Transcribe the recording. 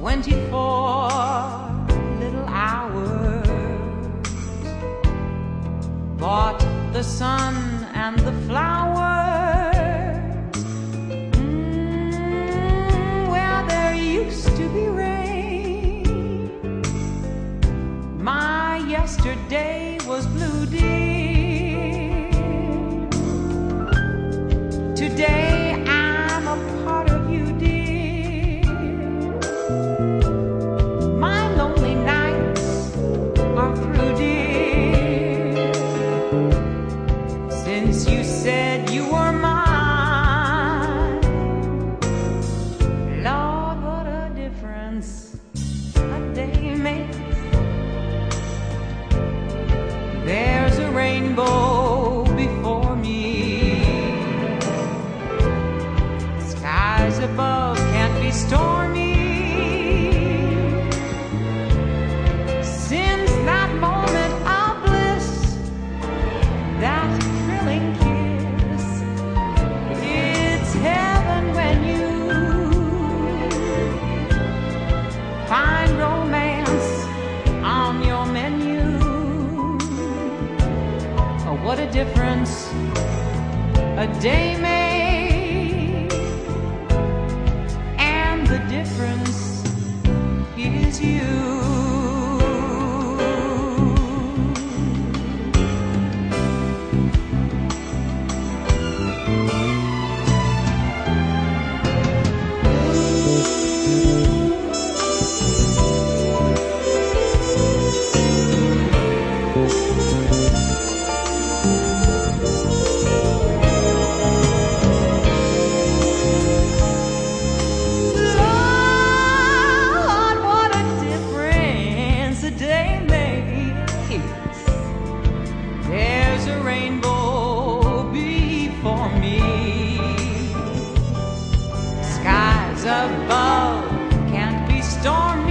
24 little hours, bought the sun and the flowers, where there used to be rain. My yesterday was blue, dear. Today I'm a part of you, dear. My lonely nights are through, dear. Since you said you were mine, Lord, what a difference a day makes. There's a rainbow before me. Skies above can't be stormy. Since that moment of bliss, that thrilling kiss, it's heaven when you find romance on your menu. Oh, what a difference a day made, and the difference is you. There's a rainbow before me. Skies above can't be stormy.